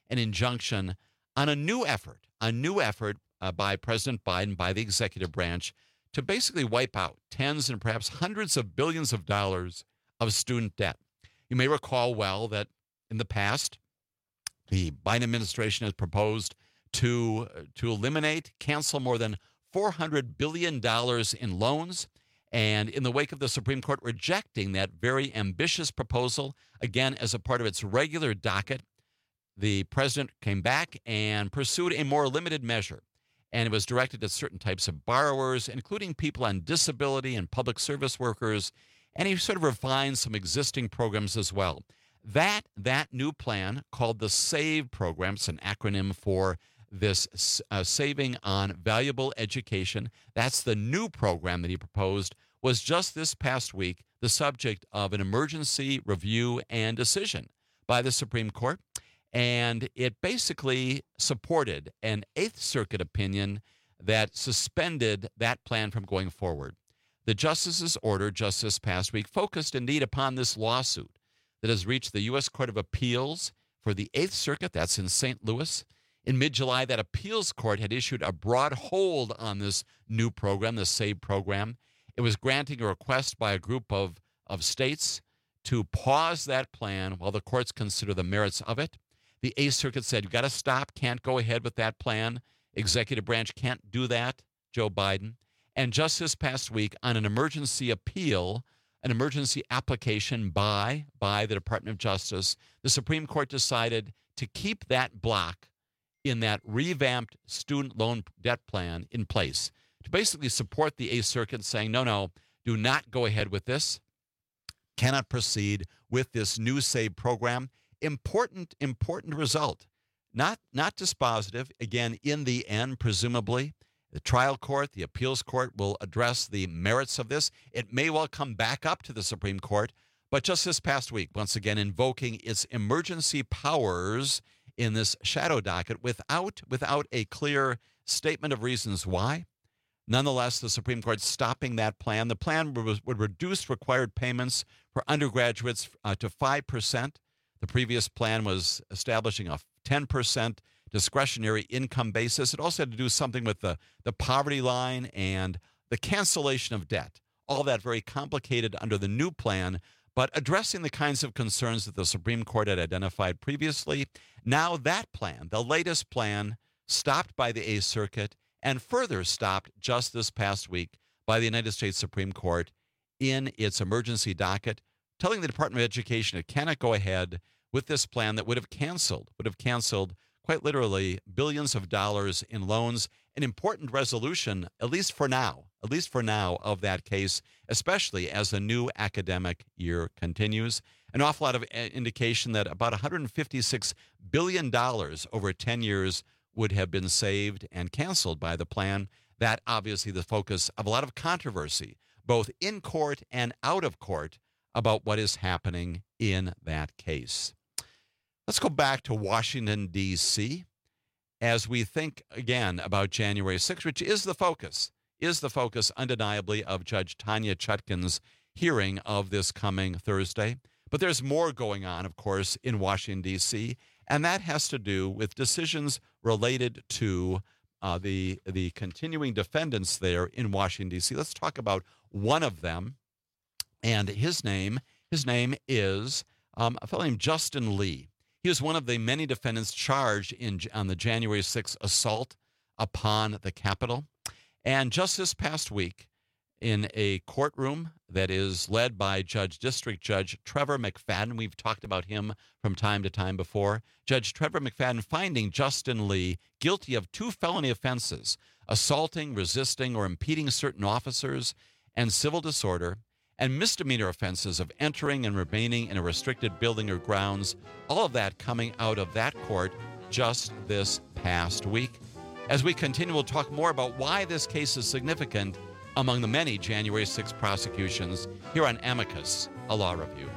an injunction on a new effort, a new effort uh, by President Biden, by the executive branch, to basically wipe out tens and perhaps hundreds of billions of dollars of student debt. You may recall well that in the past, the Biden administration has proposed to, to eliminate, cancel more than four hundred billion dollars in loans. And in the wake of the Supreme Court rejecting that very ambitious proposal, again, as a part of its regular docket, the president came back and pursued a more limited measure. And it was directed at certain types of borrowers, including people on disability and public service workers. And he sort of refined some existing programs as well. That, that new plan, called the SAVE program, it's an acronym for this uh, Saving on Valuable Education. That's the new program that he proposed, was just this past week the subject of an emergency review and decision by the Supreme Court. And it basically supported an Eighth Circuit opinion that suspended that plan from going forward. The justice's order just this past week focused indeed upon this lawsuit that has reached the U S Court of Appeals for the Eighth Circuit. That's in Saint Louis. In mid-July, that appeals court had issued a broad hold on this new program, the SAVE program. It was granting a request by a group of, of states to pause that plan while the courts consider the merits of it. The Eighth Circuit said, you've got to stop, can't go ahead with that plan. Executive branch can't do that, Joe Biden. And just this past week, on an emergency appeal, an emergency application by, by the Department of Justice, the Supreme Court decided to keep that block in that revamped student loan debt plan in place, to basically support the Eighth Circuit, saying, no, no, do not go ahead with this, cannot proceed with this new SAVE program. Important, important result. Not, not dispositive. Again, in the end, presumably, the trial court, the appeals court will address the merits of this. It may well come back up to the Supreme Court, but just this past week, once again, invoking its emergency powers in this shadow docket without, without a clear statement of reasons why. Nonetheless, the Supreme Court stopping that plan. The plan would, would reduce required payments for undergraduates uh, to five percent. The previous plan was establishing a ten percent discretionary income basis. It also had to do something with the, the poverty line and the cancellation of debt. All that very complicated under the new plan, but addressing the kinds of concerns that the Supreme Court had identified previously. Now that plan, the latest plan, stopped by the Eighth Circuit and further stopped just this past week by the United States Supreme Court in its emergency docket, telling the Department of Education it cannot go ahead with this plan that would have canceled, would have canceled quite literally billions of dollars in loans, an important resolution, at least for now, at least for now, of that case, especially as the new academic year continues. An awful lot of indication that about one hundred fifty-six billion dollars over ten years would have been saved and canceled by the plan. That obviously the focus of a lot of controversy, both in court and out of court, about what is happening in that case. Let's go back to Washington, D C, as we think again about January sixth, which is the focus, is the focus undeniably of Judge Tanya Chutkan's hearing of this coming Thursday. But there's more going on, of course, in Washington, D C, and that has to do with decisions related to uh, the, the continuing defendants there in Washington, D C. Let's talk about one of them, and his name, his name is um, a fellow named Justin Lee. He was one of the many defendants charged in on the January sixth assault upon the Capitol. And just this past week, in a courtroom that is led by Judge District Judge Trevor McFadden, we've talked about him from time to time before, Judge Trevor McFadden finding Justin Lee guilty of two felony offenses, assaulting, resisting, or impeding certain officers, and civil disorder, and misdemeanor offenses of entering and remaining in a restricted building or grounds, all of that coming out of that court just this past week. As we continue, we'll talk more about why this case is significant among the many January sixth prosecutions here on Amicus, a law review.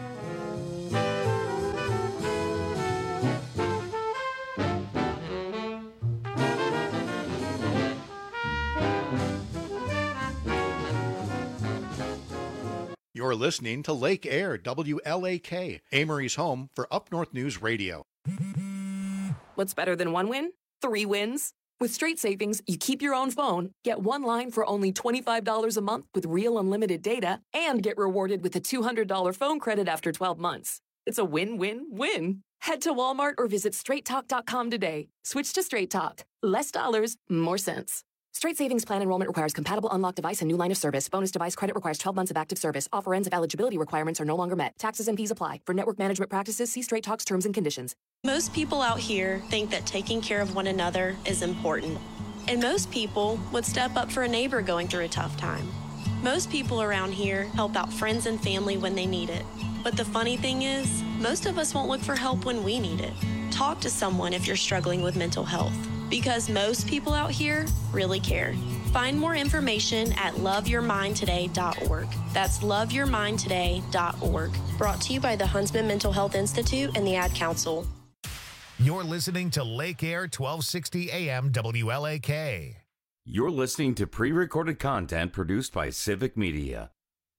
You're listening to Lake Air, W L A K, Amory's home for Up North News Radio. What's better than one win? Three wins. With Straight Savings, you keep your own phone, get one line for only twenty-five dollars a month with real unlimited data, and get rewarded with a two hundred dollars phone credit after twelve months. It's a win-win-win. Head to Walmart or visit straight talk dot com today. Switch to Straight Talk. Less dollars, more sense. Straight Savings Plan enrollment requires compatible unlocked device and new line of service. Bonus device credit requires twelve months of active service. Offer ends if eligibility requirements are no longer met. Taxes and fees apply. For network management practices, see Straight Talk's terms and conditions. Most people out here think that taking care of one another is important. And most people would step up for a neighbor going through a tough time. Most people around here help out friends and family when they need it. But the funny thing is, most of us won't look for help when we need it. Talk to someone if you're struggling with mental health, because most people out here really care. Find more information at love your mind today dot org. That's love your mind today dot org. Brought to you by the Huntsman Mental Health Institute and the Ad Council. You're listening to Lake Air twelve sixty A M W L A K. You're listening to pre-recorded content produced by Civic Media.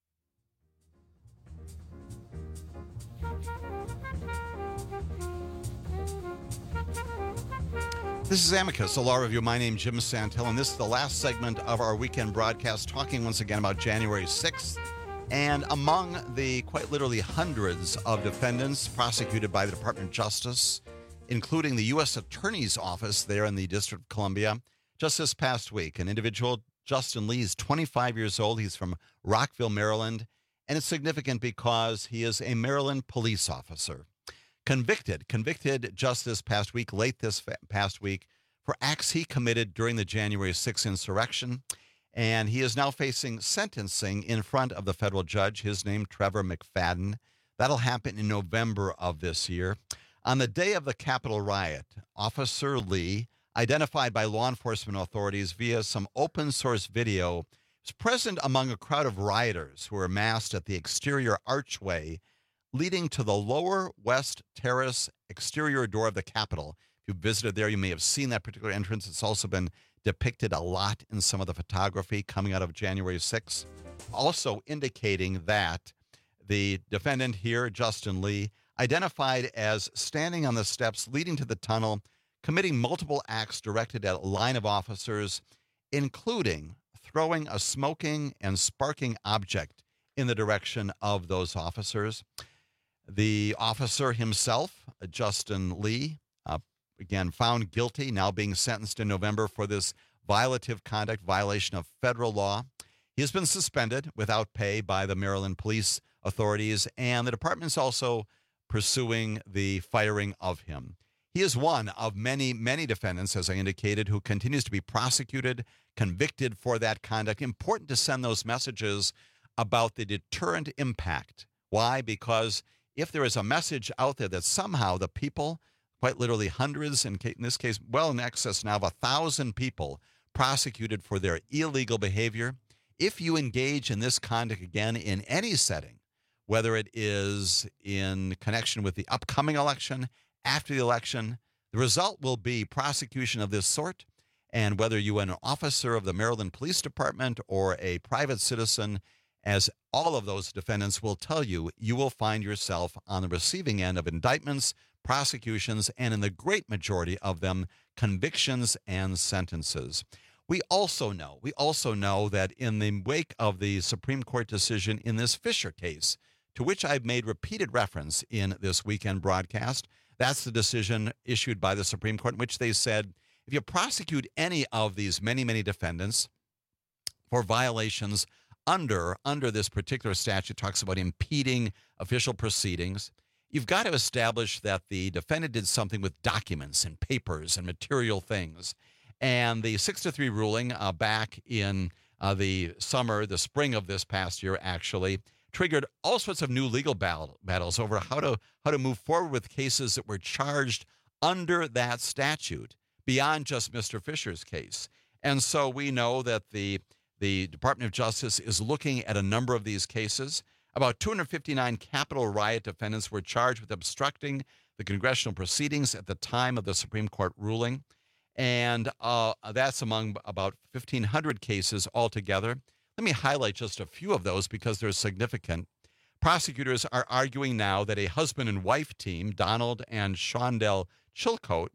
This is Amicus, a law review. My name is Jim Santel, and this is the last segment of our weekend broadcast, talking once again about January sixth. And among the quite literally hundreds of defendants prosecuted by the Department of Justice, including the U S Attorney's Office there in the District of Columbia, just this past week, an individual, Justin Lee, is twenty-five years old. He's from Rockville, Maryland, and it's significant because he is a Maryland police officer. Convicted, convicted just this past week, late this past week, for acts he committed during the January sixth insurrection. And he is now facing sentencing in front of the federal judge, his name, Trevor McFadden. That'll happen in November of this year. On the day of the Capitol riot, Officer Lee, identified by law enforcement authorities via some open source video, was present among a crowd of rioters who were massed at the exterior archway leading to the lower west terrace exterior door of the Capitol. If you visited there, you may have seen that particular entrance. It's also been depicted a lot in some of the photography coming out of January sixth, also indicating that the defendant here, Justin Lee, identified as standing on the steps leading to the tunnel, committing multiple acts directed at a line of officers, including throwing a smoking and sparking object in the direction of those officers. The officer himself, Justin Lee, uh, again, found guilty, now being sentenced in November for this violative conduct, violation of federal law. He has been suspended without pay by the Maryland police authorities, and the department's also pursuing the firing of him. He is one of many, many defendants, as I indicated, who continues to be prosecuted, convicted for that conduct. Important to send those messages about the deterrent impact. Why? Because if there is a message out there that somehow the people, quite literally hundreds, in this case, well in excess now of a thousand people prosecuted for their illegal behavior, if you engage in this conduct again in any setting, whether it is in connection with the upcoming election, after the election, the result will be prosecution of this sort. And whether you are an officer of the Maryland Police Department or a private citizen, as all of those defendants will tell you, you will find yourself on the receiving end of indictments, prosecutions, and in the great majority of them, convictions and sentences. We also know, we also know that in the wake of the Supreme Court decision in this Fisher case, to which I've made repeated reference in this weekend broadcast, that's the decision issued by the Supreme Court in which they said, if you prosecute any of these many, many defendants for violations under, under this particular statute, talks about impeding official proceedings, you've got to establish that the defendant did something with documents and papers and material things. And the six to three ruling uh, back in uh, the summer, the spring of this past year, actually, triggered all sorts of new legal battle, battles over how to how to move forward with cases that were charged under that statute beyond just Mister Fisher's case. And so we know that the the Department of Justice is looking at a number of these cases. About two hundred fifty-nine Capitol riot defendants were charged with obstructing the congressional proceedings at the time of the Supreme Court ruling. And uh, that's among about fifteen hundred cases altogether. Let me highlight just a few of those because they're significant. Prosecutors are arguing now that a husband and wife team, Donald and Shondell Chilcote,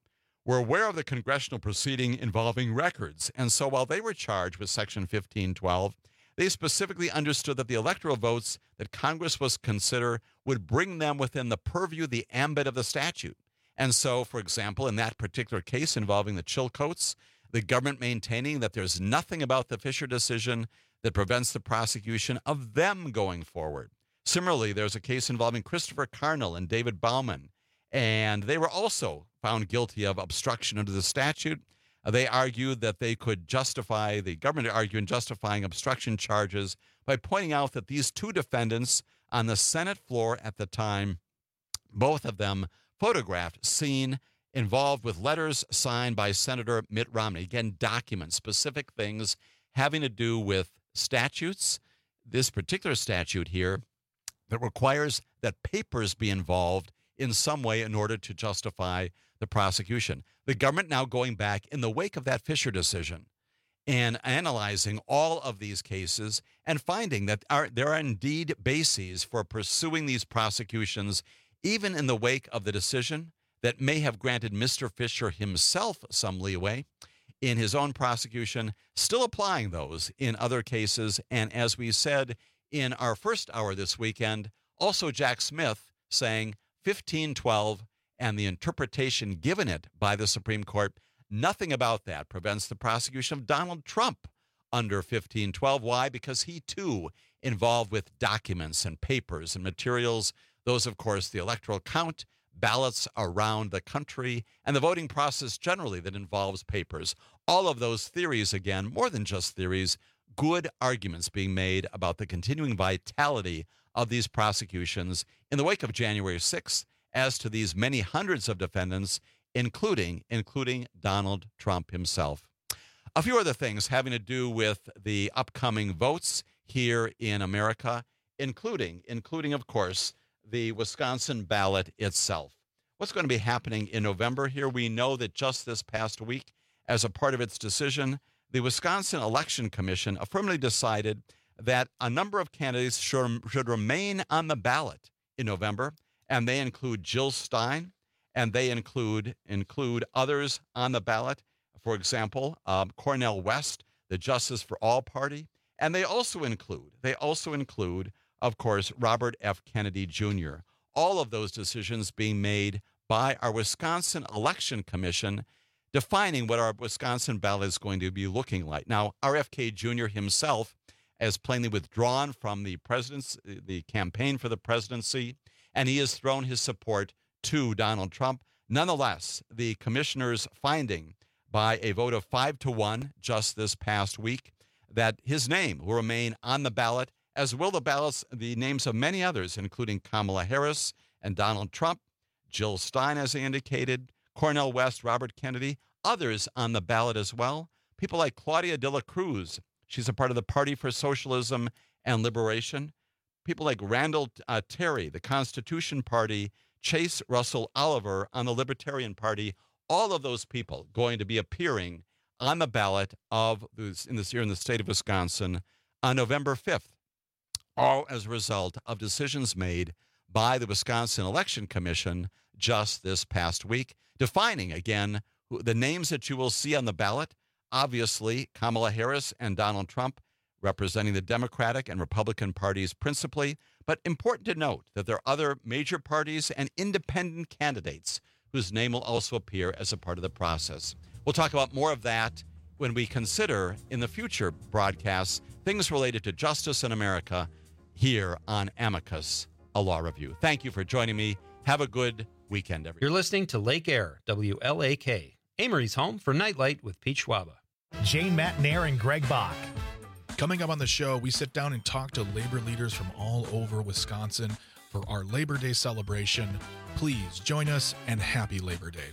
were aware of the congressional proceeding involving records. And so while they were charged with Section fifteen twelve, they specifically understood that the electoral votes that Congress was to consider would bring them within the purview, the ambit of the statute. And so, for example, in that particular case involving the Chilcotes, the government maintaining that there's nothing about the Fisher decision that prevents the prosecution of them going forward. Similarly, there's a case involving Christopher Carnell and David Bauman, and they were also found guilty of obstruction under the statute. Uh, they argued that they could justify, the government argued in justifying obstruction charges by pointing out that these two defendants on the Senate floor at the time, both of them photographed, seen, involved with letters signed by Senator Mitt Romney. Again, documents, specific things having to do with statutes. This particular statute here that requires that papers be involved in some way in order to justify the prosecution. The government now going back in the wake of that Fisher decision and analyzing all of these cases and finding that are, there are indeed bases for pursuing these prosecutions even in the wake of the decision that may have granted Mister Fisher himself some leeway in his own prosecution, still applying those in other cases. And as we said in our first hour this weekend, also Jack Smith saying fifteen twelve and the interpretation given it by the Supreme Court, nothing about that prevents the prosecution of Donald Trump under fifteen twelve. Why? Because he, too, involved with documents and papers and materials. Those, of course, the electoral count, ballots around the country, and the voting process generally that involves papers. All of those theories, again, more than just theories, good arguments being made about the continuing vitality of these prosecutions in the wake of January sixth as to these many hundreds of defendants, including, including Donald Trump himself. A few other things having to do with the upcoming votes here in America, including, including, of course, the Wisconsin ballot itself. What's going to be happening in November here? We know that just this past week, as a part of its decision, the Wisconsin Election Commission affirmatively decided that a number of candidates should, should remain on the ballot in November, and they include Jill Stein, and they include include others on the ballot. For example, um, Cornel West, the Justice for All Party, and they also include they also include. of course, Robert F. Kennedy Junior All of those decisions being made by our Wisconsin Election Commission, defining what our Wisconsin ballot is going to be looking like. Now, R F K Junior himself has plainly withdrawn from the president's, the campaign for the presidency, and he has thrown his support to Donald Trump. Nonetheless, the commissioner's finding by a vote of five to one just this past week that his name will remain on the ballot, as will the ballots, the names of many others, including Kamala Harris and Donald Trump, Jill Stein, as I indicated, Cornel West, Robert Kennedy, others on the ballot as well. People like Claudia de la Cruz. She's a part of the Party for Socialism and Liberation. People like Randall uh, Terry, the Constitution Party, Chase Russell Oliver on the Libertarian Party. All of those people going to be appearing on the ballot of in this year in the state of Wisconsin on November fifth. All as a result of decisions made by the Wisconsin Election Commission just this past week, defining, again, the names that you will see on the ballot. Obviously, Kamala Harris and Donald Trump representing the Democratic and Republican parties principally, but important to note that there are other major parties and independent candidates whose name will also appear as a part of the process. We'll talk about more of that when we consider in the future broadcasts things related to justice in America here on Amicus, a law review. Thank you for joining me. Have a good weekend, everyone. You're listening to Lake Air, W L A K, Amory's home for Nightlight with Pete Schwaba. Jane Matnair and Greg Bach. Coming up on the show, we sit down and talk to labor leaders from all over Wisconsin for our Labor Day celebration. Please join us, and happy Labor Day.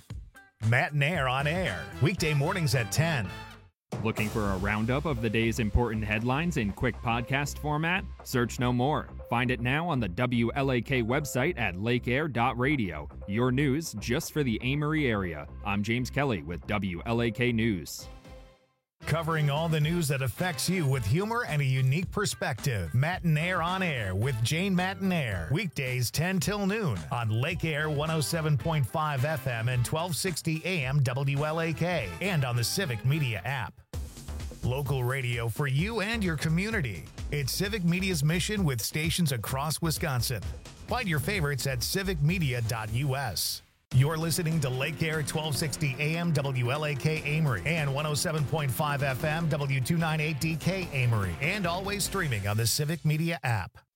Matnair on air, weekday mornings at ten. Looking for a roundup of the day's important headlines in quick podcast format? Search no more. Find it now on the W L A K website at lakeair dot radio. Your news just for the Amory area. I'm James Kelly with W L A K News. Covering all the news that affects you with humor and a unique perspective. Matinaire on Air with Jane Matinaire. Weekdays ten till noon on Lake Air one oh seven point five F M and twelve sixty A M W L A K and on the Civic Media app. Local radio for you and your community. It's Civic Media's mission with stations across Wisconsin. Find your favorites at civic media dot U S. You're listening to Lake Air twelve sixty A M W L A K Amory and one oh seven point five F M W two ninety-eight D K Amory, and always streaming on the Civic Media app.